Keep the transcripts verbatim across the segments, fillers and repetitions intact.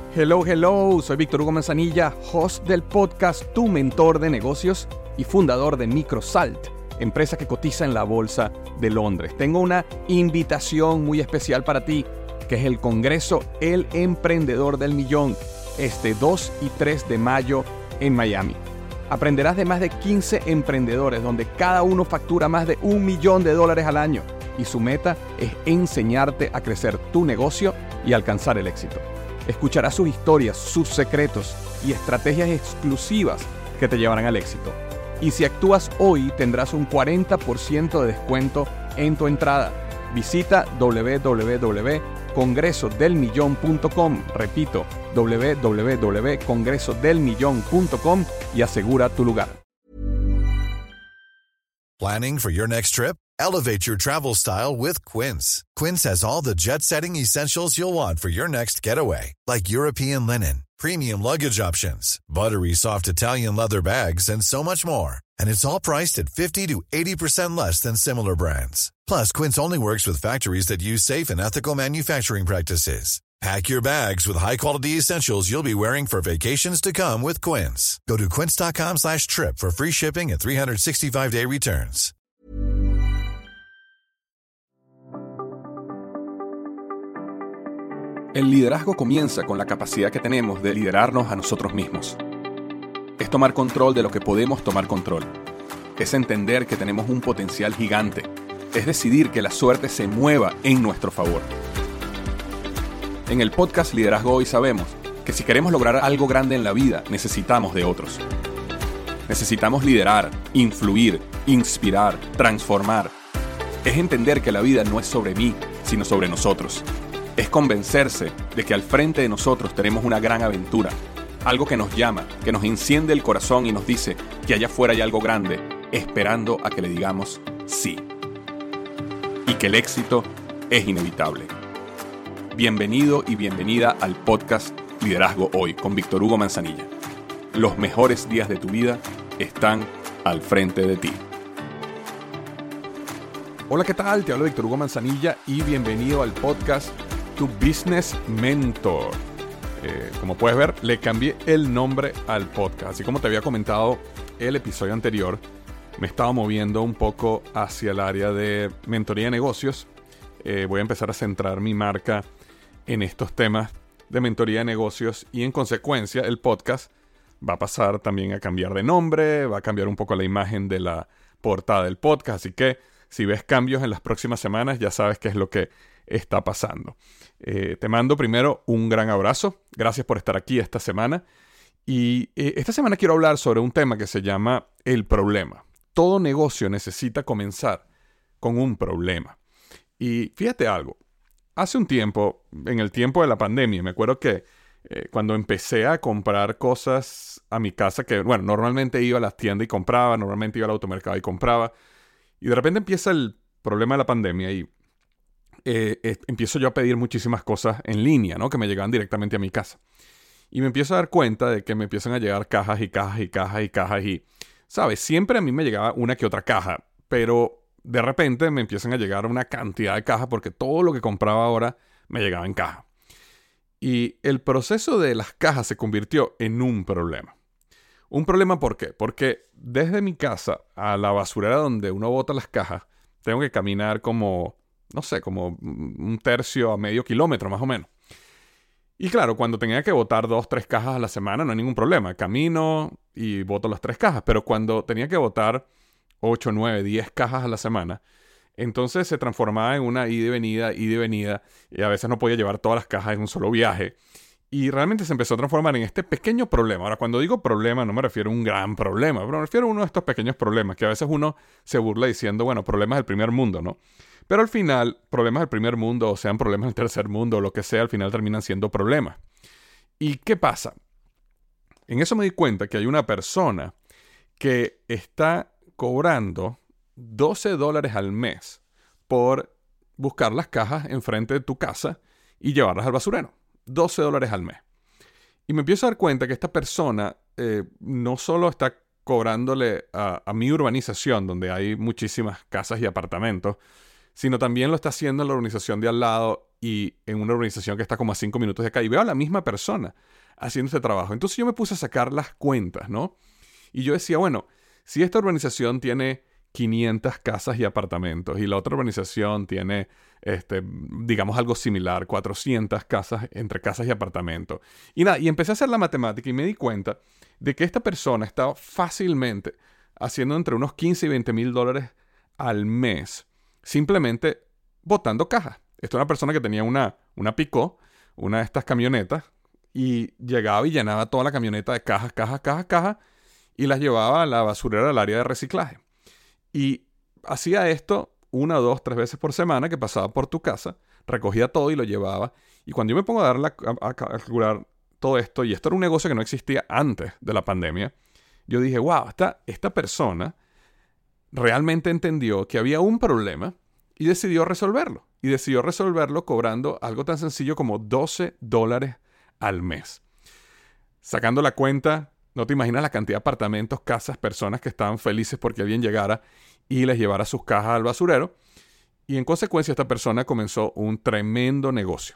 Hello, hello, soy Víctor Hugo Manzanilla, host del podcast Tu Mentor de Negocios y fundador de Microsalt, empresa que cotiza en la Bolsa de Londres. Tengo una invitación muy especial para ti, que es el Congreso El Emprendedor del Millón, este dos y tres de mayo en Miami. Aprenderás de más de quince emprendedores, donde cada uno factura más de un millón de dólares al año, y su meta es enseñarte a crecer tu negocio y alcanzar el éxito. Escucharás sus historias, sus secretos y estrategias exclusivas que te llevarán al éxito. Y si actúas hoy, tendrás un cuarenta por ciento de descuento en tu entrada. Visita doble u doble u doble u punto congreso del millón punto com, repito, doble u doble u doble u punto congreso del millón punto com y asegura tu lugar. Planning for your next trip? Elevate your travel style with Quince. Quince has all the jet-setting essentials you'll want for your next getaway, like European linen, premium luggage options, buttery soft Italian leather bags, and so much more. And it's all priced at fifty to eighty percent less than similar brands. Plus, Quince only works with factories that use safe and ethical manufacturing practices. Pack your bags with high-quality essentials you'll be wearing for vacations to come with Quince. Go to quince.com slash trip for free shipping and three sixty-five day returns. El liderazgo comienza con la capacidad que tenemos de liderarnos a nosotros mismos. Es tomar control de lo que podemos tomar control. Es entender que tenemos un potencial gigante. Es decidir que la suerte se mueva en nuestro favor. En el podcast Liderazgo Hoy sabemos que si queremos lograr algo grande en la vida, necesitamos de otros. Necesitamos liderar, influir, inspirar, transformar. Es entender que la vida no es sobre mí, sino sobre nosotros. Es convencerse de que al frente de nosotros tenemos una gran aventura, algo que nos llama, que nos enciende el corazón y nos dice que allá afuera hay algo grande, esperando a que le digamos sí. Y que el éxito es inevitable. Bienvenido y bienvenida al podcast Liderazgo Hoy con Víctor Hugo Manzanilla. Los mejores días de tu vida están al frente de ti. Hola, ¿qué tal? Te hablo Víctor Hugo Manzanilla y bienvenido al podcast Tu Business Mentor. Eh, como puedes ver, le cambié el nombre al podcast. Así como te había comentado el episodio anterior, me estaba moviendo un poco hacia el área de mentoría de negocios. Eh, voy a empezar a centrar mi marca en estos temas de mentoría de negocios y en consecuencia el podcast va a pasar también a cambiar de nombre, va a cambiar un poco la imagen de la portada del podcast. Así que si ves cambios en las próximas semanas, ya sabes qué es lo que está pasando. Eh, te mando primero un gran abrazo. Gracias por estar aquí esta semana. Y eh, esta semana quiero hablar sobre un tema que se llama el problema. Todo negocio necesita comenzar con un problema. Y fíjate algo. Hace un tiempo, en el tiempo de la pandemia, me acuerdo que eh, cuando empecé a comprar cosas a mi casa, que bueno, normalmente iba a las tiendas y compraba, normalmente iba al automercado y compraba. Y de repente empieza el problema de la pandemia y Eh, eh, empiezo yo a pedir muchísimas cosas en línea, ¿no? Que me llegaban directamente a mi casa. Y me empiezo a dar cuenta de que me empiezan a llegar cajas y cajas y cajas y cajas y, ¿sabes? Siempre a mí me llegaba una que otra caja, pero de repente me empiezan a llegar una cantidad de cajas porque todo lo que compraba ahora me llegaba en caja. Y el proceso de las cajas se convirtió en un problema. ¿Un problema por qué? Porque desde mi casa a la basurera donde uno bota las cajas, tengo que caminar como no sé, como un tercio a medio kilómetro más o menos. Y claro, cuando tenía que botar dos, tres cajas a la semana no hay ningún problema. Camino y boto las tres cajas. Pero cuando tenía que botar ocho, nueve, diez cajas a la semana, entonces se transformaba en una ida y venida, ida y venida. Y a veces no podía llevar todas las cajas en un solo viaje. Y realmente se empezó a transformar en este pequeño problema. Ahora, cuando digo problema, no me refiero a un gran problema. Pero me refiero a uno de estos pequeños problemas que a veces uno se burla diciendo, bueno, problemas del primer mundo, ¿no? Pero al final, problemas del primer mundo, o sean problemas del tercer mundo, o lo que sea, al final terminan siendo problemas. ¿Y qué pasa? En eso me di cuenta que hay una persona que está cobrando doce dólares al mes por buscar las cajas enfrente de tu casa y llevarlas al basurero. doce dólares al mes. Y me empiezo a dar cuenta que esta persona eh, no solo está cobrándole a, a mi urbanización, donde hay muchísimas casas y apartamentos, sino también lo está haciendo en la urbanización de al lado y en una organización que está como a cinco minutos de acá y veo a la misma persona haciendo este trabajo. Entonces yo me puse a sacar las cuentas, ¿no? Y yo decía, bueno, si esta organización tiene quinientas casas y apartamentos y la otra organización tiene, este, digamos, algo similar, cuatrocientas casas entre casas y apartamentos. Y nada, y empecé a hacer la matemática y me di cuenta de que esta persona estaba fácilmente haciendo entre unos quince y veinte mil dólares al mes simplemente botando cajas. Esta es una persona que tenía una, una Pick-up, una de estas camionetas, y llegaba y llenaba toda la camioneta de cajas, cajas, cajas, cajas, y las llevaba a la basurera del área de reciclaje. Y hacía esto una, dos, tres veces por semana, que pasaba por tu casa, recogía todo y lo llevaba. Y cuando yo me pongo a, dar la, a, a calcular todo esto, y esto era un negocio que no existía antes de la pandemia, yo dije, wow, esta, esta persona realmente entendió que había un problema y decidió resolverlo. Y decidió resolverlo cobrando algo tan sencillo como doce dólares al mes. Sacando la cuenta, no te imaginas la cantidad de apartamentos, casas, personas que estaban felices porque alguien llegara y les llevara sus cajas al basurero. Y en consecuencia esta persona comenzó un tremendo negocio.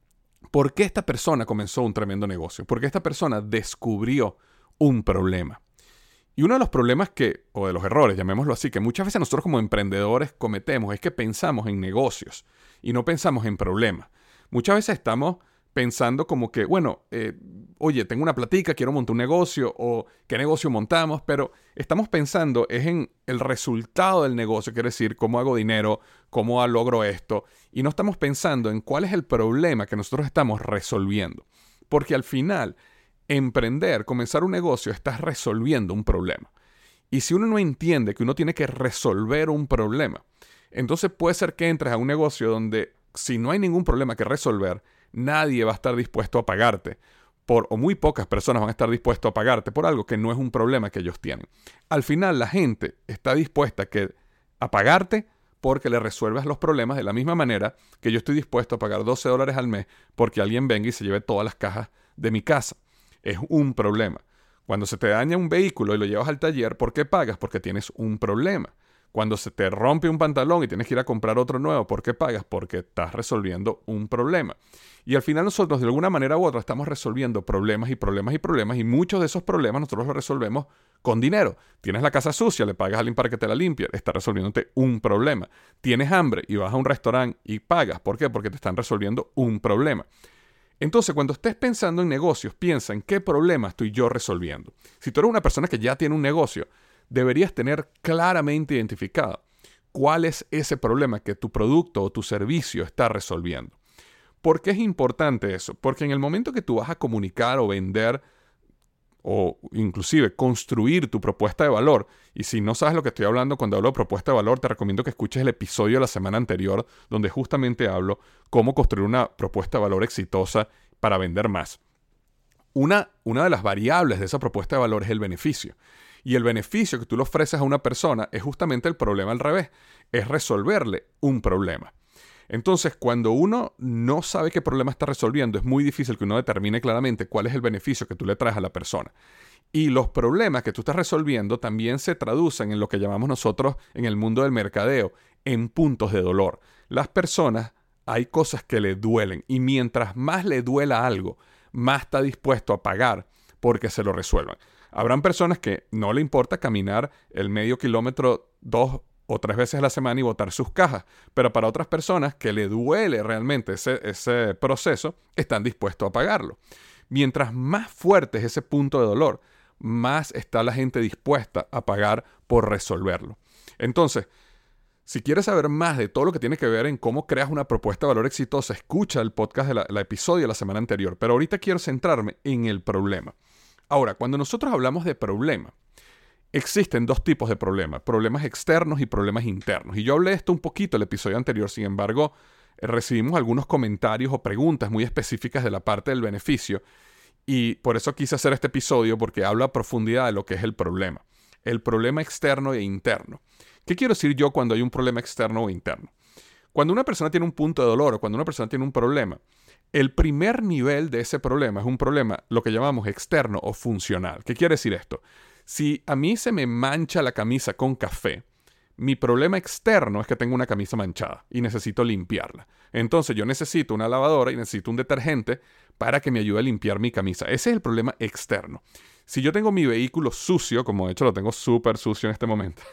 ¿Por qué esta persona comenzó un tremendo negocio? Porque esta persona descubrió un problema. Y uno de los problemas que, o de los errores, llamémoslo así, que muchas veces nosotros como emprendedores cometemos es que pensamos en negocios y no pensamos en problemas. Muchas veces estamos pensando como que, bueno, eh, oye, tengo una platica, quiero montar un negocio, o qué negocio montamos, pero estamos pensando es en el resultado del negocio, quiere decir, cómo hago dinero, cómo logro esto, y no estamos pensando en cuál es el problema que nosotros estamos resolviendo. Porque al final, emprender, comenzar un negocio, estás resolviendo un problema. Y si uno no entiende que uno tiene que resolver un problema, entonces puede ser que entres a un negocio donde si no hay ningún problema que resolver, nadie va a estar dispuesto a pagarte por, o muy pocas personas van a estar dispuestas a pagarte por algo que no es un problema que ellos tienen. Al final la gente está dispuesta a, que, a pagarte porque le resuelvas los problemas de la misma manera que yo estoy dispuesto a pagar doce dólares al mes porque alguien venga y se lleve todas las cajas de mi casa. Es un problema. Cuando se te daña un vehículo y lo llevas al taller, ¿por qué pagas? Porque tienes un problema. Cuando se te rompe un pantalón y tienes que ir a comprar otro nuevo, ¿por qué pagas? Porque estás resolviendo un problema. Y al final nosotros de alguna manera u otra estamos resolviendo problemas y problemas y problemas y muchos de esos problemas nosotros los resolvemos con dinero. Tienes la casa sucia, le pagas a alguien para que te la limpie, está resolviéndote un problema. Tienes hambre y vas a un restaurante y pagas. ¿Por qué? Porque te están resolviendo un problema. Entonces, cuando estés pensando en negocios, piensa en qué problema estoy yo resolviendo. Si tú eres una persona que ya tiene un negocio, deberías tener claramente identificado cuál es ese problema que tu producto o tu servicio está resolviendo. ¿Por qué es importante eso? Porque en el momento que tú vas a comunicar o vender o inclusive construir tu propuesta de valor, y si no sabes lo que estoy hablando cuando hablo de propuesta de valor, te recomiendo que escuches el episodio de la semana anterior donde justamente hablo cómo construir una propuesta de valor exitosa para vender más. Una, una de las variables de esa propuesta de valor es el beneficio. Y el beneficio que tú le ofreces a una persona es justamente el problema al revés, es resolverle un problema. Entonces, cuando uno no sabe qué problema está resolviendo, es muy difícil que uno determine claramente cuál es el beneficio que tú le traes a la persona. Y los problemas que tú estás resolviendo también se traducen en lo que llamamos nosotros en el mundo del mercadeo, en puntos de dolor. Las personas, hay cosas que le duelen y mientras más le duela algo, más está dispuesto a pagar porque se lo resuelvan. Habrán personas que no le importa caminar el medio kilómetro dos o tres veces a la semana y botar sus cajas, pero para otras personas que le duele realmente ese, ese proceso, están dispuestos a pagarlo. Mientras más fuerte es ese punto de dolor, más está la gente dispuesta a pagar por resolverlo. Entonces, si quieres saber más de todo lo que tiene que ver en cómo creas una propuesta de valor exitosa, escucha el podcast del la episodio de la semana anterior, pero ahorita quiero centrarme en el problema. Ahora, cuando nosotros hablamos de problema, existen dos tipos de problemas, problemas externos y problemas internos. Y yo hablé de esto un poquito en el episodio anterior, sin embargo, eh, recibimos algunos comentarios o preguntas muy específicas de la parte del beneficio y por eso quise hacer este episodio porque habla a profundidad de lo que es el problema. El problema externo e interno. ¿Qué quiero decir yo cuando hay un problema externo o interno? Cuando una persona tiene un punto de dolor o cuando una persona tiene un problema, el primer nivel de ese problema es un problema, lo que llamamos externo o funcional. ¿Qué quiere decir esto? Si a mí se me mancha la camisa con café, Mi problema externo es que tengo una camisa manchada y necesito limpiarla. Entonces yo necesito una lavadora y necesito un detergente para que me ayude a limpiar mi camisa. Ese es el problema externo. Si yo tengo mi vehículo sucio, como de hecho lo tengo súper sucio en este momento,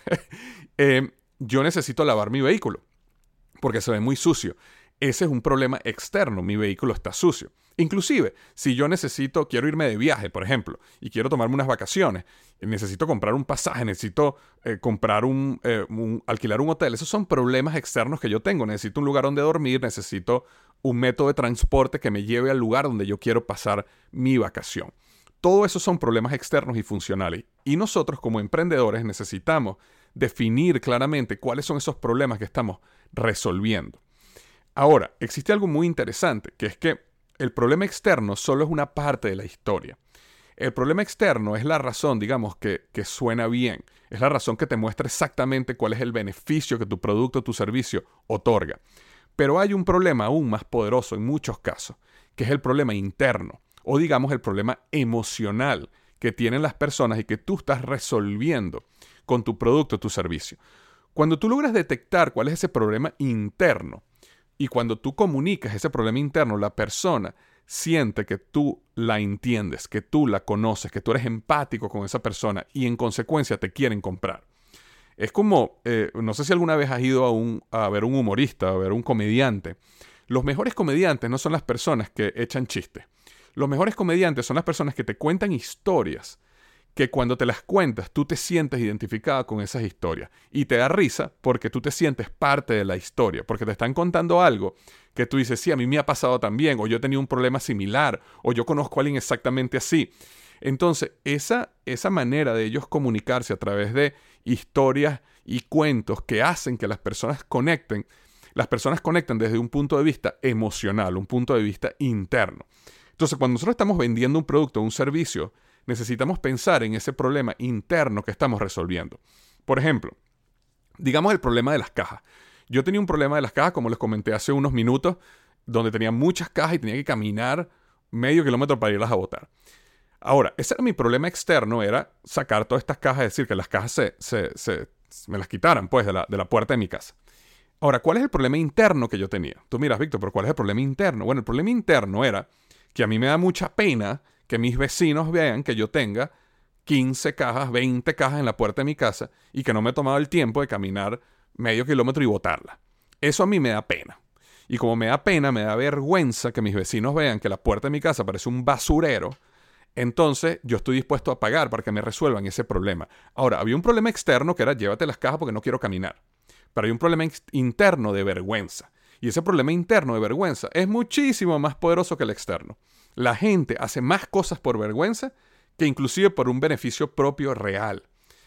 eh, yo necesito lavar mi vehículo porque se ve muy sucio. Ese es un problema externo, mi vehículo está sucio. Inclusive, si yo necesito, quiero irme de viaje, por ejemplo, y quiero tomarme unas vacaciones, necesito comprar un pasaje, necesito eh, comprar un, eh, un, alquilar un hotel, esos son problemas externos que yo tengo. Necesito un lugar donde dormir, necesito un método de transporte que me lleve al lugar donde yo quiero pasar mi vacación. Todo eso son problemas externos y funcionales. Y nosotros como emprendedores necesitamos definir claramente cuáles son esos problemas que estamos resolviendo. Ahora, existe algo muy interesante, que es que el problema externo solo es una parte de la historia. El problema externo es la razón, digamos, que, que suena bien. Es la razón que te muestra exactamente cuál es el beneficio que tu producto o tu servicio otorga. Pero hay un problema aún más poderoso en muchos casos, que es el problema interno, o digamos el problema emocional que tienen las personas y que tú estás resolviendo con tu producto o tu servicio. Cuando tú logras detectar cuál es ese problema interno, y cuando tú comunicas ese problema interno, la persona siente que tú la entiendes, que tú la conoces, que tú eres empático con esa persona y en consecuencia te quieren comprar. Es como, eh, no sé si alguna vez has ido a, un, a ver un humorista, a ver un comediante. Los mejores comediantes no son las personas que echan chistes. Los mejores comediantes son las personas que te cuentan historias que cuando te las cuentas tú te sientes identificada con esas historias y te da risa porque tú te sientes parte de la historia, porque te están contando algo que tú dices, sí, a mí me ha pasado también, o yo he tenido un problema similar, o yo conozco a alguien exactamente así. Entonces, esa, esa manera de ellos comunicarse a través de historias y cuentos que hacen que las personas conecten, las personas conectan desde un punto de vista emocional, un punto de vista interno. Entonces, cuando nosotros estamos vendiendo un producto o un servicio, necesitamos pensar en ese problema interno que estamos resolviendo. Por ejemplo, digamos el problema de las cajas. Yo tenía un problema de las cajas, como les comenté hace unos minutos, donde tenía muchas cajas y tenía que caminar medio kilómetro para irlas a botar. Ahora, ese era mi problema externo, era sacar todas estas cajas, es decir, que las cajas se, se, se, me las quitaran pues de la, de la puerta de mi casa. Ahora, ¿cuál es el problema interno que yo tenía? Tú miras, Víctor, pero ¿cuál es el problema interno? Bueno, el problema interno era que a mí me da mucha pena que mis vecinos vean que yo tenga quince cajas, veinte cajas en la puerta de mi casa y que no me he tomado el tiempo de caminar medio kilómetro y botarla. Eso a mí me da pena. Y como me da pena, me da vergüenza que mis vecinos vean que la puerta de mi casa parece un basurero, entonces yo estoy dispuesto a pagar para que me resuelvan ese problema. Ahora, había un problema externo que era llévate las cajas porque no quiero caminar. Pero hay un problema interno de vergüenza. Y ese problema interno de vergüenza es muchísimo más poderoso que el externo. La gente hace más cosas por vergüenza que inclusive por un beneficio propio real.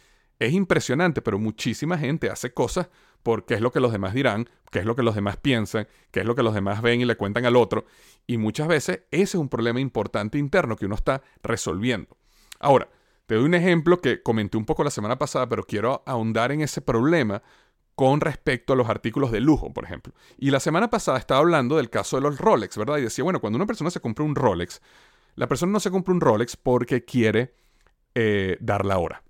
Es impresionante, pero muchísima gente hace cosas porque es lo que los demás dirán, qué es lo que los demás piensan, qué es lo que los demás ven y le cuentan al otro. Y muchas veces ese es un problema importante interno que uno está resolviendo. Ahora, te doy un ejemplo que comenté un poco la semana pasada, pero quiero ahondar en ese problema con respecto a los artículos de lujo, por ejemplo. Y la semana pasada estaba hablando del caso de los Rolex, ¿verdad? Y decía, bueno, cuando una persona se compra un Rolex, la persona no se compra un Rolex porque quiere eh, dar la hora.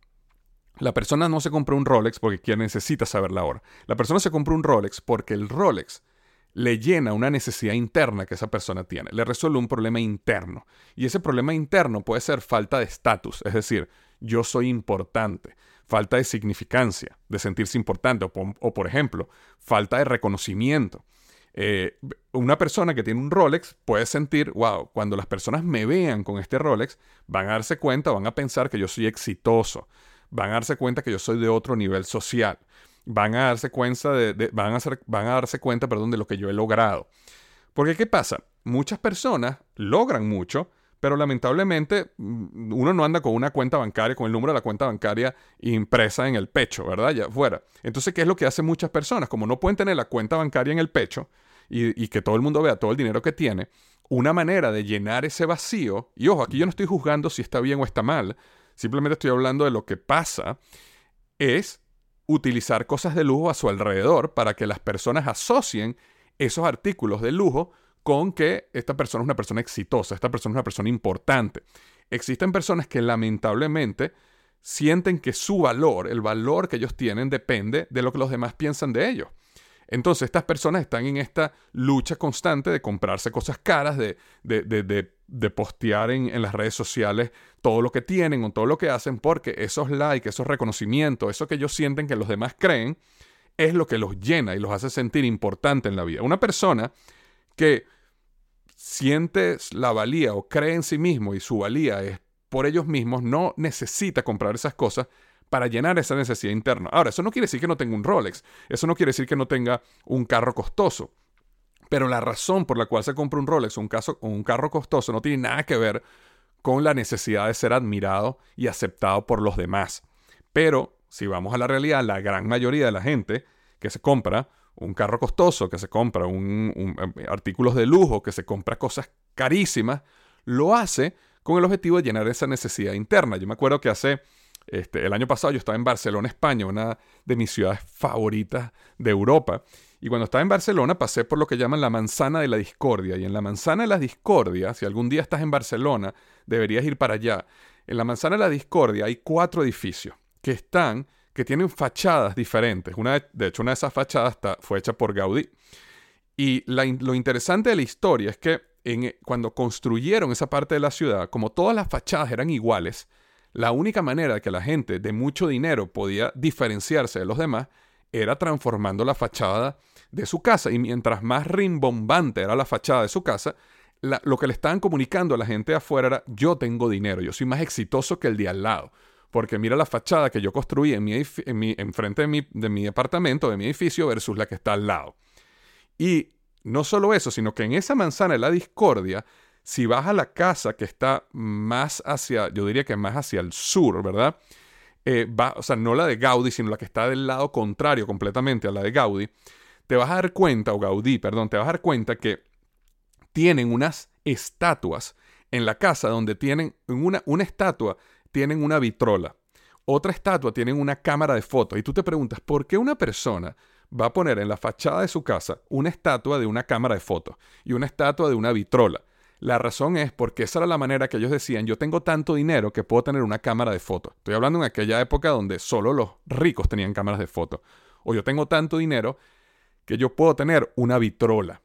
La persona no se compra un Rolex porque quiere, necesita saber la hora. La persona se compra un Rolex porque el Rolex le llena una necesidad interna que esa persona tiene. Le resuelve un problema interno. Y ese problema interno puede ser falta de estatus, es decir, yo soy importante. Falta de significancia, de sentirse importante, o, o por ejemplo, falta de reconocimiento. Eh, una persona que tiene un Rolex puede sentir, wow, cuando las personas me vean con este Rolex, van a darse cuenta, van a pensar que yo soy exitoso, van a darse cuenta que yo soy de otro nivel social, van a darse cuenta de, de, van a hacer, van a darse cuenta, perdón, de lo que yo he logrado. Porque ¿qué pasa? Muchas personas logran mucho, pero lamentablemente uno no anda con una cuenta bancaria, con el número de la cuenta bancaria impresa en el pecho, ¿verdad? Ya fuera. Entonces, ¿qué es lo que hacen muchas personas? Como no pueden tener la cuenta bancaria en el pecho y, y que todo el mundo vea todo el dinero que tiene, una manera de llenar ese vacío, y ojo, aquí yo no estoy juzgando si está bien o está mal, simplemente estoy hablando de lo que pasa, es utilizar cosas de lujo a su alrededor para que las personas asocien esos artículos de lujo con que esta persona es una persona exitosa, esta persona es una persona importante. Existen personas que lamentablemente sienten que su valor, el valor que ellos tienen, depende de lo que los demás piensan de ellos. Entonces estas personas están en esta lucha constante de comprarse cosas caras, de, de, de, de, de postear en, en las redes sociales todo lo que tienen o todo lo que hacen, porque esos likes, esos reconocimientos, eso que ellos sienten que los demás creen, es lo que los llena y los hace sentir importante en la vida. Una persona que siente la valía o cree en sí mismo y su valía es por ellos mismos, no necesita comprar esas cosas para llenar esa necesidad interna. Ahora, eso no quiere decir que no tenga un Rolex, eso no quiere decir que no tenga un carro costoso, pero la razón por la cual se compra un Rolex o un, caso, o un carro costoso no tiene nada que ver con la necesidad de ser admirado y aceptado por los demás. Pero, si vamos a la realidad, la gran mayoría de la gente que se compra un carro costoso, que se compra un, un, um, artículos de lujo, que se compra cosas carísimas, lo hace con el objetivo de llenar esa necesidad interna. Yo me acuerdo que hace... Este, el año pasado yo estaba en Barcelona, España, una de mis ciudades favoritas de Europa. Y cuando estaba en Barcelona pasé por lo que llaman la Manzana de la Discordia. Y en la Manzana de la Discordia, si algún día estás en Barcelona, deberías ir para allá. En la Manzana de la Discordia hay cuatro edificios que están, que tienen fachadas diferentes. Una de, de hecho, una de esas fachadas está, fue hecha por Gaudí. Y la, lo interesante de la historia es que en, cuando construyeron esa parte de la ciudad, como todas las fachadas eran iguales, la única manera que la gente de mucho dinero podía diferenciarse de los demás era transformando la fachada de su casa. Y mientras más rimbombante era la fachada de su casa, la, lo que le estaban comunicando a la gente de afuera era: yo tengo dinero, yo soy más exitoso que el de al lado. Porque mira la fachada que yo construí en mi, en mi, enfrente de mi, de mi apartamento, de mi edificio, versus la que está al lado. Y no solo eso, sino que en esa manzana de la discordia, si vas a la casa que está más hacia, yo diría que más hacia el sur, ¿verdad? Eh, va, o sea, no la de Gaudí, sino la que está del lado contrario completamente a la de Gaudí, te vas a dar cuenta, o Gaudí, perdón, te vas a dar cuenta que tienen unas estatuas en la casa donde tienen, en una, una estatua tienen una vitrola, otra estatua tienen una cámara de fotos. Y tú te preguntas, ¿por qué una persona va a poner en la fachada de su casa una estatua de una cámara de fotos y una estatua de una vitrola? La razón es porque esa era la manera que ellos decían: yo tengo tanto dinero que puedo tener una cámara de fotos. Estoy hablando en aquella época donde solo los ricos tenían cámaras de fotos. O yo tengo tanto dinero que yo puedo tener una vitrola.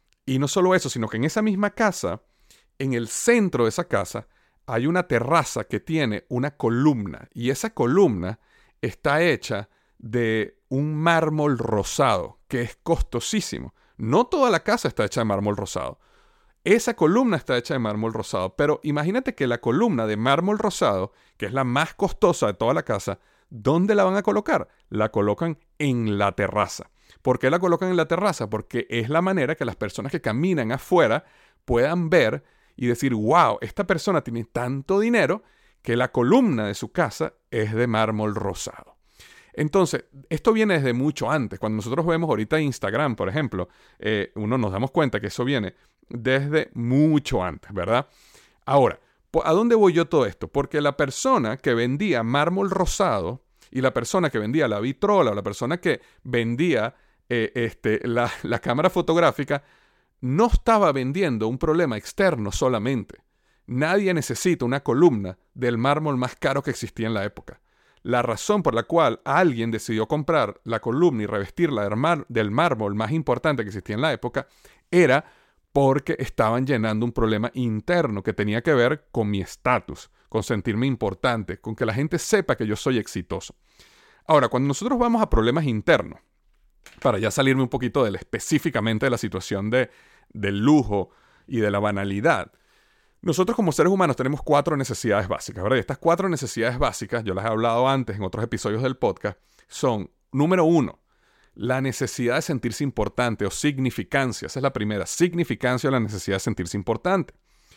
Y no solo eso, sino que en esa misma casa, en el centro de esa casa, hay una terraza que tiene una columna. Y esa columna está hecha de un mármol rosado, que es costosísimo. No toda la casa está hecha de mármol rosado. Esa columna está hecha de mármol rosado, pero imagínate que la columna de mármol rosado, que es la más costosa de toda la casa, ¿dónde la van a colocar? La colocan en la terraza. ¿Por qué la colocan en la terraza? Porque es la manera que las personas que caminan afuera puedan ver y decir: wow, esta persona tiene tanto dinero que la columna de su casa es de mármol rosado. Entonces, esto viene desde mucho antes. Cuando nosotros vemos ahorita Instagram, por ejemplo, eh, uno nos damos cuenta que eso viene desde mucho antes, ¿verdad? Ahora, ¿a dónde voy yo todo esto? Porque la persona que vendía mármol rosado y la persona que vendía la vitrola o la persona que vendía eh, este, la, la cámara fotográfica no estaba vendiendo un problema externo solamente. Nadie necesita una columna del mármol más caro que existía en la época. La razón por la cual alguien decidió comprar la columna y revestirla del, mar, del mármol más importante que existía en la época era porque estaban llenando un problema interno que tenía que ver con mi estatus, con sentirme importante, con que la gente sepa que yo soy exitoso. Ahora, cuando nosotros vamos a problemas internos, para ya salirme un poquito del, específicamente de la situación de, del lujo y de la banalidad, nosotros como seres humanos tenemos cuatro necesidades básicas, ¿verdad? Y estas cuatro necesidades básicas, yo las he hablado antes en otros episodios del podcast, son, número uno, la necesidad de sentirse importante o significancia. Esa es la primera, significancia o la necesidad de sentirse importante.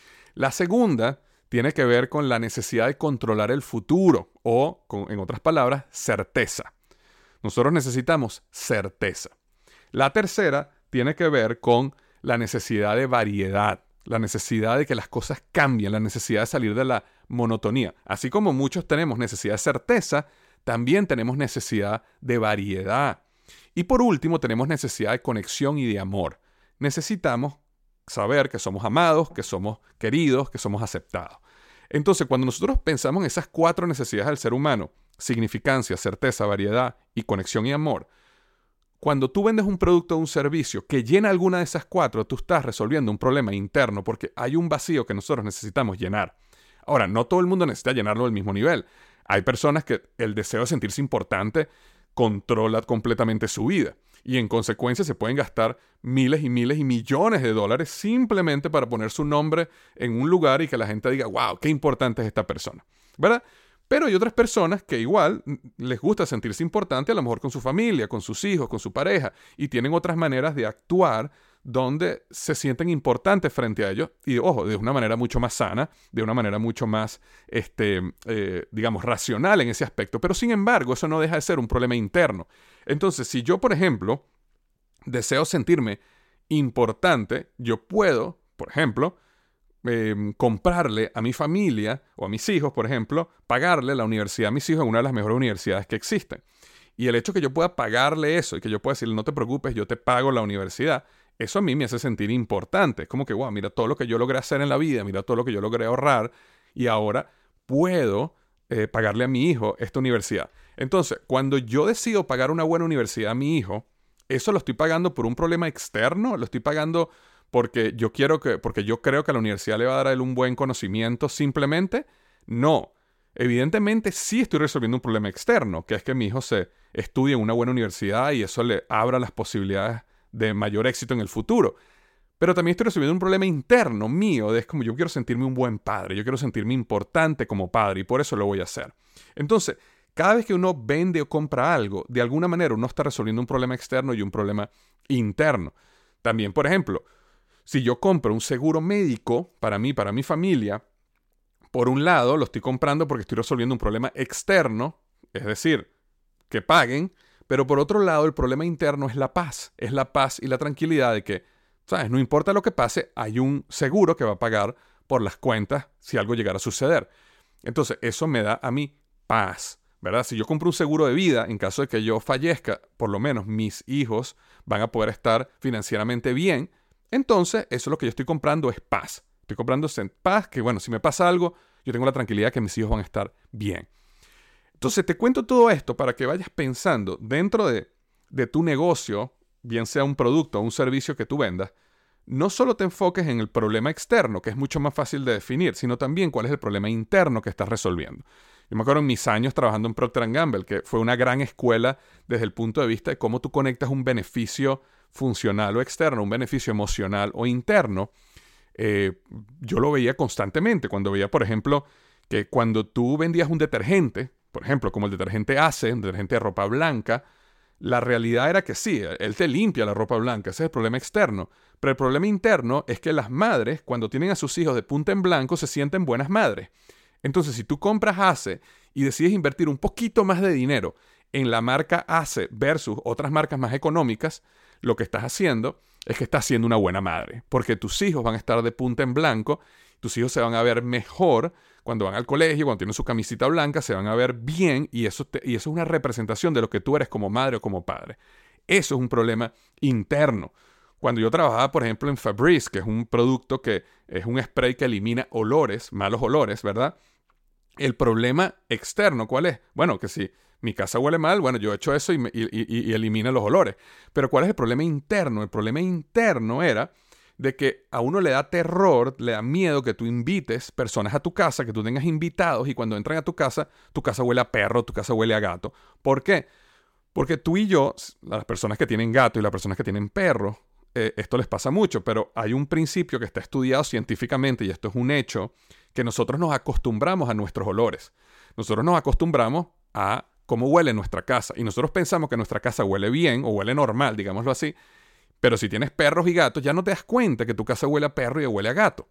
La segunda tiene que ver con la necesidad de controlar el futuro o, con, en otras palabras, certeza. Nosotros necesitamos certeza. La tercera tiene que ver con la necesidad de variedad, la necesidad de que las cosas cambien, la necesidad de salir de la monotonía. Así como muchos tenemos necesidad de certeza, también tenemos necesidad de variedad. Y por último, tenemos necesidad de conexión y de amor. Necesitamos saber que somos amados, que somos queridos, que somos aceptados. Entonces, cuando nosotros pensamos en esas cuatro necesidades del ser humano, significancia, certeza, variedad y conexión y amor, cuando tú vendes un producto o un servicio que llena alguna de esas cuatro, tú estás resolviendo un problema interno porque hay un vacío que nosotros necesitamos llenar. Ahora, no todo el mundo necesita llenarlo al mismo nivel. Hay personas que el deseo de sentirse importante controla completamente su vida y en consecuencia se pueden gastar miles y miles y millones de dólares simplemente para poner su nombre en un lugar y que la gente diga, wow, qué importante es esta persona, ¿verdad? Pero hay otras personas que igual les gusta sentirse importante, a lo mejor con su familia, con sus hijos, con su pareja, y tienen otras maneras de actuar donde se sienten importantes frente a ellos, y ojo, de una manera mucho más sana, de una manera mucho más, este, eh, digamos, racional en ese aspecto. Pero sin embargo, eso no deja de ser un problema interno. Entonces, si yo, por ejemplo, deseo sentirme importante, yo puedo, por ejemplo, eh, comprarle a mi familia o a mis hijos, por ejemplo, pagarle la universidad a mis hijos en una de las mejores universidades que existen. Y el hecho que yo pueda pagarle eso y que yo pueda decirle, no te preocupes, yo te pago la universidad, eso a mí me hace sentir importante. Es como que, wow, mira todo lo que yo logré hacer en la vida, mira todo lo que yo logré ahorrar y ahora puedo eh, pagarle a mi hijo esta universidad. Entonces, cuando yo decido pagar una buena universidad a mi hijo, ¿eso lo estoy pagando por un problema externo? ¿Lo estoy pagando porque yo quiero que, porque yo creo que la universidad le va a dar a él un buen conocimiento simplemente? No. Evidentemente sí estoy resolviendo un problema externo, que es que mi hijo se estudie en una buena universidad y eso le abra las posibilidades de mayor éxito en el futuro. Pero también estoy resolviendo un problema interno mío, de es como yo quiero sentirme un buen padre, yo quiero sentirme importante como padre y por eso lo voy a hacer. Entonces, cada vez que uno vende o compra algo, de alguna manera uno está resolviendo un problema externo y un problema interno. También, por ejemplo, si yo compro un seguro médico para mí, para mi familia, por un lado lo estoy comprando porque estoy resolviendo un problema externo, es decir, que paguen, pero por otro lado el problema interno es la paz, es la paz y la tranquilidad de que, ¿sabes? No importa lo que pase, hay un seguro que va a pagar por las cuentas si algo llegara a suceder. Entonces eso me da a mí paz, ¿verdad? Si yo compro un seguro de vida, en caso de que yo fallezca, por lo menos mis hijos van a poder estar financieramente bien. Entonces, eso es lo que yo estoy comprando, es paz. Estoy comprando paz, que bueno, si me pasa algo, yo tengo la tranquilidad que mis hijos van a estar bien. Entonces, te cuento todo esto para que vayas pensando dentro de, de tu negocio, bien sea un producto o un servicio que tú vendas, no solo te enfoques en el problema externo, que es mucho más fácil de definir, sino también cuál es el problema interno que estás resolviendo. Yo me acuerdo en mis años trabajando en Procter and Gamble, que fue una gran escuela desde el punto de vista de cómo tú conectas un beneficio funcional o externo, un beneficio emocional o interno. Eh, yo lo veía constantemente cuando veía, por ejemplo, que cuando tú vendías un detergente, por ejemplo, como el detergente Ace, un detergente de ropa blanca, la realidad era que sí, él te limpia la ropa blanca, ese es el problema externo. Pero el problema interno es que las madres, cuando tienen a sus hijos de punta en blanco, se sienten buenas madres. Entonces, si tú compras Ace y decides invertir un poquito más de dinero en la marca Ace versus otras marcas más económicas, lo que estás haciendo es que estás siendo una buena madre, porque tus hijos van a estar de punta en blanco, tus hijos se van a ver mejor cuando van al colegio, cuando tienen su camisita blanca, se van a ver bien y eso, te, y eso es una representación de lo que tú eres como madre o como padre. Eso es un problema interno. Cuando yo trabajaba, por ejemplo, en Febreze, que es un producto que es un spray que elimina olores, malos olores, ¿verdad? El problema externo, ¿cuál es? Bueno, que si mi casa huele mal, bueno, yo he hecho eso y, me, y, y, y elimina los olores. Pero ¿cuál es el problema interno? El problema interno era de que a uno le da terror, le da miedo que tú invites personas a tu casa, que tú tengas invitados y cuando entran a tu casa, tu casa huele a perro, tu casa huele a gato. ¿Por qué? Porque tú y yo, las personas que tienen gato y las personas que tienen perro, eh, esto les pasa mucho, pero hay un principio que está estudiado científicamente y esto es un hecho, que nosotros nos acostumbramos a nuestros olores. Nosotros nos acostumbramos a cómo huele nuestra casa y nosotros pensamos que nuestra casa huele bien o huele normal, digámoslo así, pero si tienes perros y gatos ya no te das cuenta que tu casa huele a perro y huele a gato.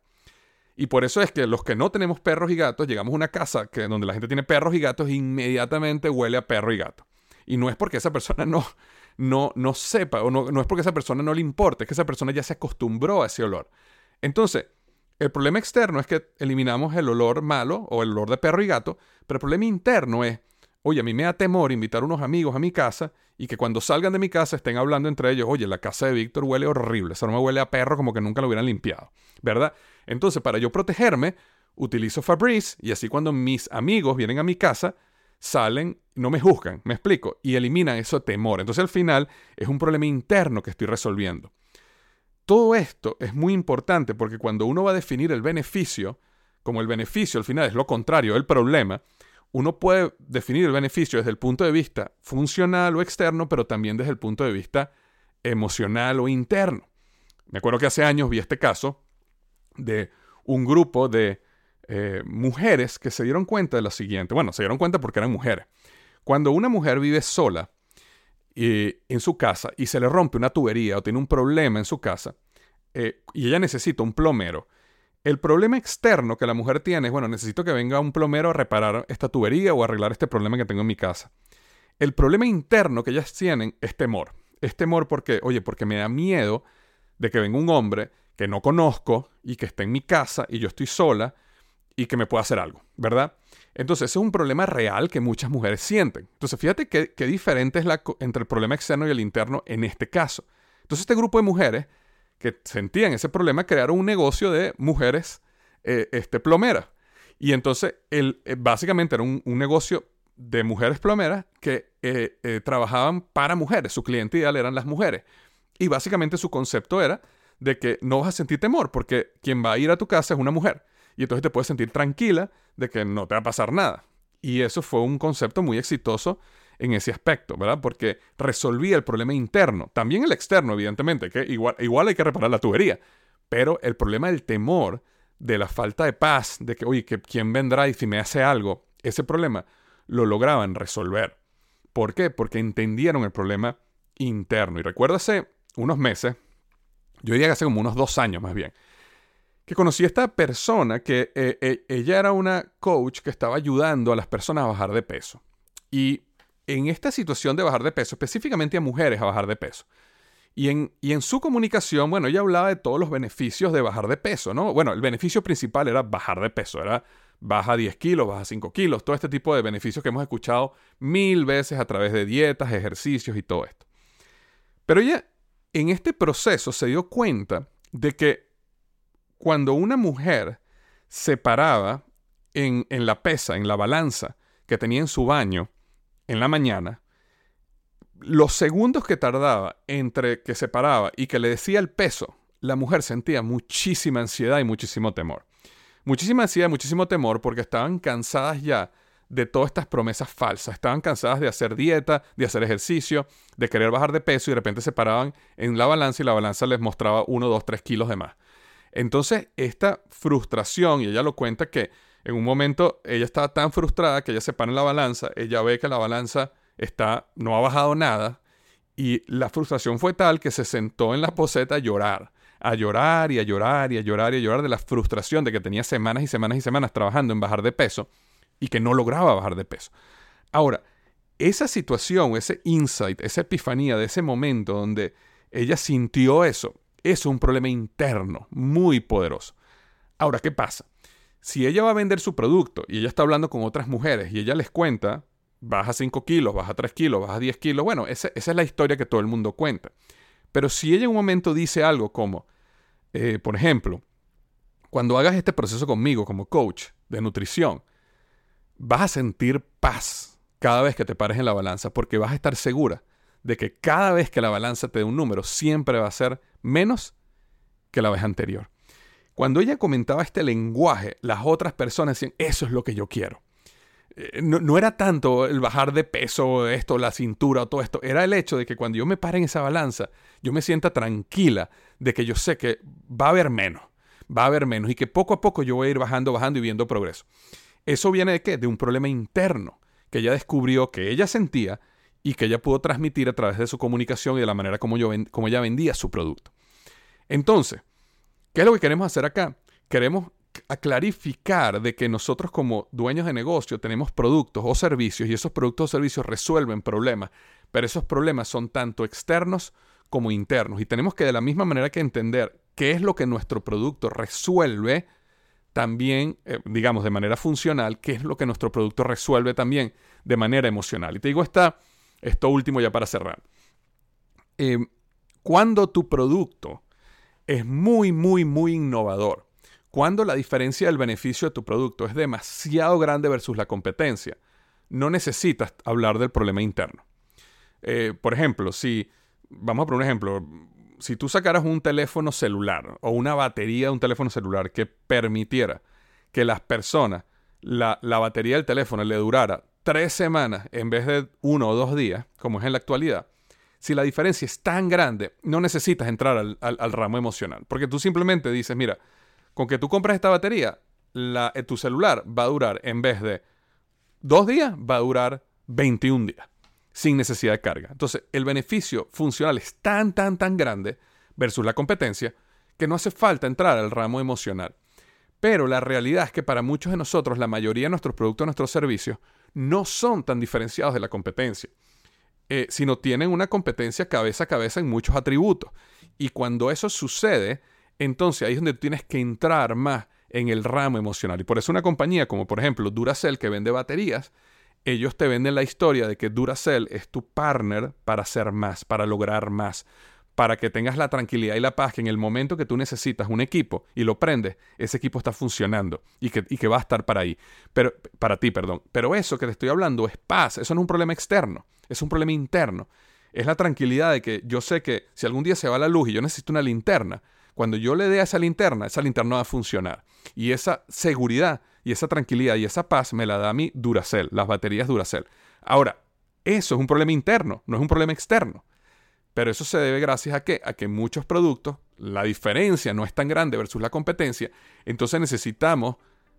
Y por eso es que los que no tenemos perros y gatos llegamos a una casa que, donde la gente tiene perros y gatos e inmediatamente huele a perro y gato. Y no es porque esa persona no, no, no sepa o no, no es porque esa persona no le importe, es que esa persona ya se acostumbró a ese olor. Entonces, el problema externo es que eliminamos el olor malo o el olor de perro y gato, pero el problema interno es, oye, a mí me da temor invitar a unos amigos a mi casa y que cuando salgan de mi casa estén hablando entre ellos, oye, la casa de Víctor huele horrible, esa no me huele a perro como que nunca lo hubieran limpiado, ¿verdad? Entonces, para yo protegerme, utilizo Febreze y así cuando mis amigos vienen a mi casa, salen, no me juzgan, me explico, y eliminan ese temor. Entonces al final es un problema interno que estoy resolviendo. Todo esto es muy importante porque cuando uno va a definir el beneficio, como el beneficio al final es lo contrario del problema, uno puede definir el beneficio desde el punto de vista funcional o externo, pero también desde el punto de vista emocional o interno. Me acuerdo que hace años vi este caso de un grupo de eh, mujeres que se dieron cuenta de lo siguiente. Bueno, se dieron cuenta porque eran mujeres. Cuando una mujer vive sola eh, en su casa y se le rompe una tubería o tiene un problema en su casa eh, y ella necesita un plomero, el problema externo que la mujer tiene es, bueno, necesito que venga un plomero a reparar esta tubería o a arreglar este problema que tengo en mi casa. El problema interno que ellas tienen es temor. Es temor porque, oye, porque me da miedo de que venga un hombre que no conozco y que esté en mi casa y yo estoy sola y que me pueda hacer algo, ¿verdad? Entonces, ese es un problema real que muchas mujeres sienten. Entonces, fíjate qué, qué diferente es la, entre el problema externo y el interno en este caso. Entonces, este grupo de mujeres que sentían ese problema, crearon un negocio de mujeres eh, este, plomeras. Y entonces, el, eh, básicamente era un, un negocio de mujeres plomeras que eh, eh, trabajaban para mujeres. Su cliente ideal eran las mujeres. Y básicamente su concepto era de que no vas a sentir temor porque quien va a ir a tu casa es una mujer. Y entonces te puedes sentir tranquila de que no te va a pasar nada. Y eso fue un concepto muy exitoso en ese aspecto, ¿verdad? Porque resolvía el problema interno. También el externo, evidentemente, que igual, igual hay que reparar la tubería. Pero el problema del temor, de la falta de paz, de que, oye, que quién vendrá y si me hace algo, ese problema lo lograban resolver. ¿Por qué? Porque entendieron el problema interno. Y recuerdo hace unos meses, yo diría que hace como unos dos años más bien, que conocí a esta persona que eh, eh, ella era una coach que estaba ayudando a las personas a bajar de peso. Y en esta situación de bajar de peso, específicamente a mujeres a bajar de peso, y en, y en su comunicación, bueno, ella hablaba de todos los beneficios de bajar de peso, ¿no? Bueno, el beneficio principal era bajar de peso, era baja diez kilos, baja cinco kilos, todo este tipo de beneficios que hemos escuchado mil veces a través de dietas, ejercicios y todo esto. Pero ella en este proceso se dio cuenta de que cuando una mujer se paraba en, en la pesa, en la balanza que tenía en su baño en la mañana, los segundos que tardaba entre que se paraba y que le decía el peso, la mujer sentía muchísima ansiedad y muchísimo temor. Muchísima ansiedad y muchísimo temor porque estaban cansadas ya de todas estas promesas falsas. Estaban cansadas de hacer dieta, de hacer ejercicio, de querer bajar de peso y de repente se paraban en la balanza y la balanza les mostraba uno, dos, tres kilos de más. Entonces, esta frustración, y ella lo cuenta que en un momento ella estaba tan frustrada que ella se para en la balanza, ella ve que la balanza está, no ha bajado nada y la frustración fue tal que se sentó en la poseta a llorar, a llorar y a llorar y a llorar y a llorar de la frustración de que tenía semanas y semanas y semanas trabajando en bajar de peso y que no lograba bajar de peso. Ahora, esa situación, ese insight, esa epifanía de ese momento donde ella sintió eso, es un problema interno muy poderoso. Ahora, ¿qué pasa? Si ella va a vender su producto y ella está hablando con otras mujeres y ella les cuenta, baja cinco kilos, baja tres kilos, baja diez kilos, bueno, esa, esa es la historia que todo el mundo cuenta. Pero si ella en un momento dice algo como, eh, por ejemplo, cuando hagas este proceso conmigo como coach de nutrición, vas a sentir paz cada vez que te pares en la balanza porque vas a estar segura de que cada vez que la balanza te dé un número siempre va a ser menos que la vez anterior. Cuando ella comentaba este lenguaje, las otras personas decían, eso es lo que yo quiero. Eh, no, no era tanto el bajar de peso, esto, la cintura o todo esto. Era el hecho de que cuando yo me pare en esa balanza, yo me sienta tranquila de que yo sé que va a haber menos. Va a haber menos y que poco a poco yo voy a ir bajando, bajando y viendo progreso. ¿Eso viene de qué? De un problema interno que ella descubrió que ella sentía y que ella pudo transmitir a través de su comunicación y de la manera como, yo, como ella vendía su producto. Entonces, ¿qué es lo que queremos hacer acá? Queremos clarificar de que nosotros como dueños de negocio tenemos productos o servicios y esos productos o servicios resuelven problemas, pero esos problemas son tanto externos como internos y tenemos que de la misma manera que entender qué es lo que nuestro producto resuelve también, eh, digamos, de manera funcional, qué es lo que nuestro producto resuelve también de manera emocional. Y te digo esta, esto último ya para cerrar. Eh, cuando tu producto es muy, muy, muy innovador, Cuando la diferencia del beneficio de tu producto es demasiado grande versus la competencia, no necesitas hablar del problema interno. Eh, por ejemplo, si, vamos a poner un ejemplo, si tú sacaras un teléfono celular o una batería de un teléfono celular que permitiera que las personas, la, la batería del teléfono le durara tres semanas en vez de uno o dos días, como es en la actualidad, si la diferencia es tan grande, no necesitas entrar al, al, al ramo emocional. Porque tú simplemente dices, mira, con que tú compres esta batería, la, tu celular va a durar, en vez de dos días, va a durar veintiún días, sin necesidad de carga. Entonces, el beneficio funcional es tan, tan, tan grande versus la competencia que no hace falta entrar al ramo emocional. Pero la realidad es que para muchos de nosotros, la mayoría de nuestros productos, nuestros servicios, no son tan diferenciados de la competencia, eh, sino tienen una competencia cabeza a cabeza en muchos atributos. Y cuando eso sucede, entonces ahí es donde tienes que entrar más en el ramo emocional. Y por eso una compañía como por ejemplo Duracell, que vende baterías, ellos te venden la historia de que Duracell es tu partner para hacer más, para lograr más, para que tengas la tranquilidad y la paz que en el momento que tú necesitas un equipo y lo prendes, ese equipo está funcionando y que, y que va a estar para ahí, pero, para ti, perdón. Pero eso que te estoy hablando es paz, eso no es un problema externo, es un problema interno. Es la tranquilidad de que yo sé que si algún día se va la luz y yo necesito una linterna, cuando yo le dé a esa linterna, esa linterna va a funcionar. Y esa seguridad y esa tranquilidad y esa paz me la da a mí Duracell, las baterías Duracell. Ahora, eso es un problema interno, no es un problema externo. Pero eso se debe gracias a que, a que muchos productos, la diferencia no es tan grande versus la competencia. Entonces necesitamos,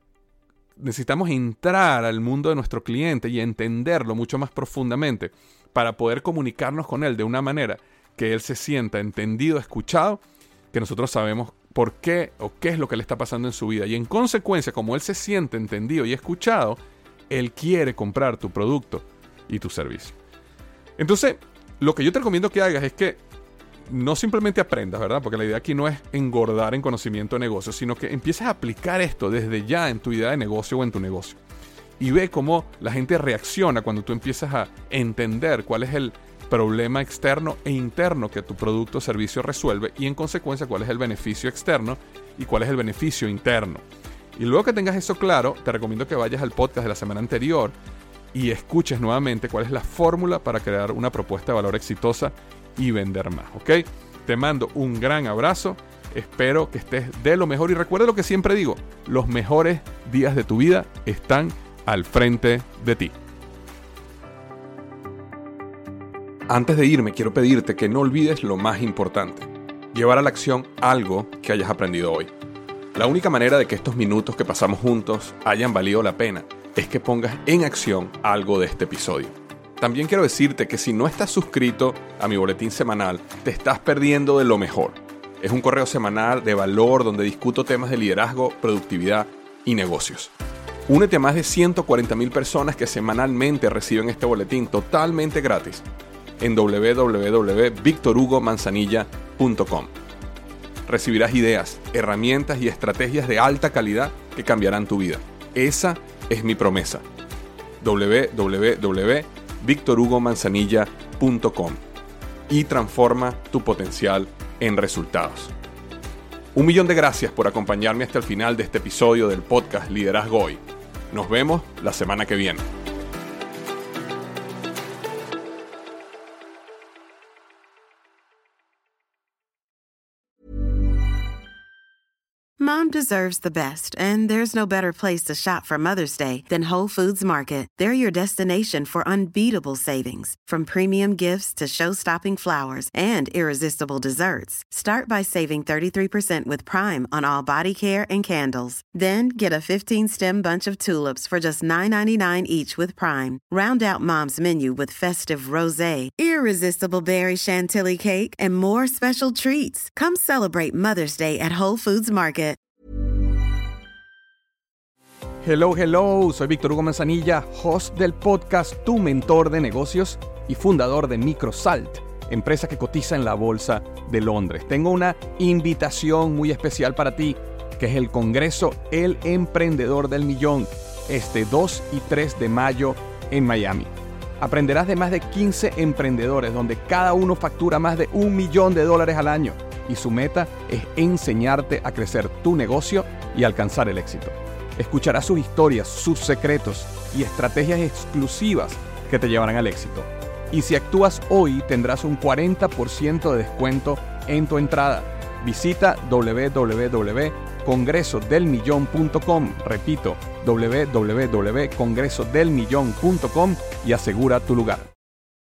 necesitamos entrar al mundo de nuestro cliente y entenderlo mucho más profundamente para poder comunicarnos con él de una manera que él se sienta entendido, escuchado, que nosotros sabemos por qué o qué es lo que le está pasando en su vida. Y en consecuencia, como él se siente entendido y escuchado, él quiere comprar tu producto y tu servicio. Entonces, lo que yo te recomiendo que hagas es que no simplemente aprendas, ¿verdad? Porque la idea aquí no es engordar en conocimiento de negocio, sino que empieces a aplicar esto desde ya en tu idea de negocio o en tu negocio. Y ve cómo la gente reacciona cuando tú empiezas a entender cuál es el problema externo e interno que tu producto o servicio resuelve y en consecuencia cuál es el beneficio externo y cuál es el beneficio interno. Y luego que tengas eso claro, te recomiendo que vayas al podcast de la semana anterior y escuches nuevamente cuál es la fórmula para crear una propuesta de valor exitosa y vender más, ¿ok? Te mando un gran abrazo, espero que estés de lo mejor y recuerda lo que siempre digo, los mejores días de tu vida están al frente de ti. Antes de irme, quiero pedirte que no olvides lo más importante, llevar a la acción algo que hayas aprendido hoy. La única manera de que estos minutos que pasamos juntos hayan valido la pena es que pongas en acción algo de este episodio. También quiero decirte que si no estás suscrito a mi boletín semanal, te estás perdiendo de lo mejor. Es un correo semanal de valor donde discuto temas de liderazgo, productividad y negocios. Únete a más de ciento cuarenta mil personas que semanalmente reciben este boletín totalmente gratis en doble u doble u doble u punto víctor hugo manzanilla punto com. Recibirás ideas, herramientas y estrategias de alta calidad que cambiarán tu vida. Esa es mi promesa. doble u doble u doble u punto víctor hugo manzanilla punto com y transforma tu potencial en resultados. Un millón de gracias por acompañarme hasta el final de este episodio del podcast Liderazgo Hoy. Nos vemos la semana que viene. Mom deserves the best, and there's no better place to shop for Mother's Day than Whole Foods Market. They're your destination for unbeatable savings, from premium gifts to show-stopping flowers and irresistible desserts. Start by saving thirty-three percent with Prime on all body care and candles. Then get a fifteen-stem bunch of tulips for just nine ninety-nine each with Prime. Round out Mom's menu with festive rosé, irresistible berry chantilly cake, and more special treats. Come celebrate Mother's Day at Whole Foods Market. Hello, hello, soy Víctor Hugo Manzanilla, host del podcast Tu Mentor de Negocios y fundador de Microsalt, empresa que cotiza en la Bolsa de Londres. Tengo una invitación muy especial para ti, que es el Congreso El Emprendedor del Millón, este dos y tres de mayo en Miami. Aprenderás de más de quince emprendedores, donde cada uno factura más de un millón de dólares al año, y su meta es enseñarte a crecer tu negocio y alcanzar el éxito. Escucharás sus historias, sus secretos y estrategias exclusivas que te llevarán al éxito. Y si actúas hoy, tendrás un cuarenta por ciento de descuento en tu entrada. Visita doble u doble u doble u punto congreso del millón punto com, repito, doble u doble u doble u punto congreso del millón punto com y asegura tu lugar.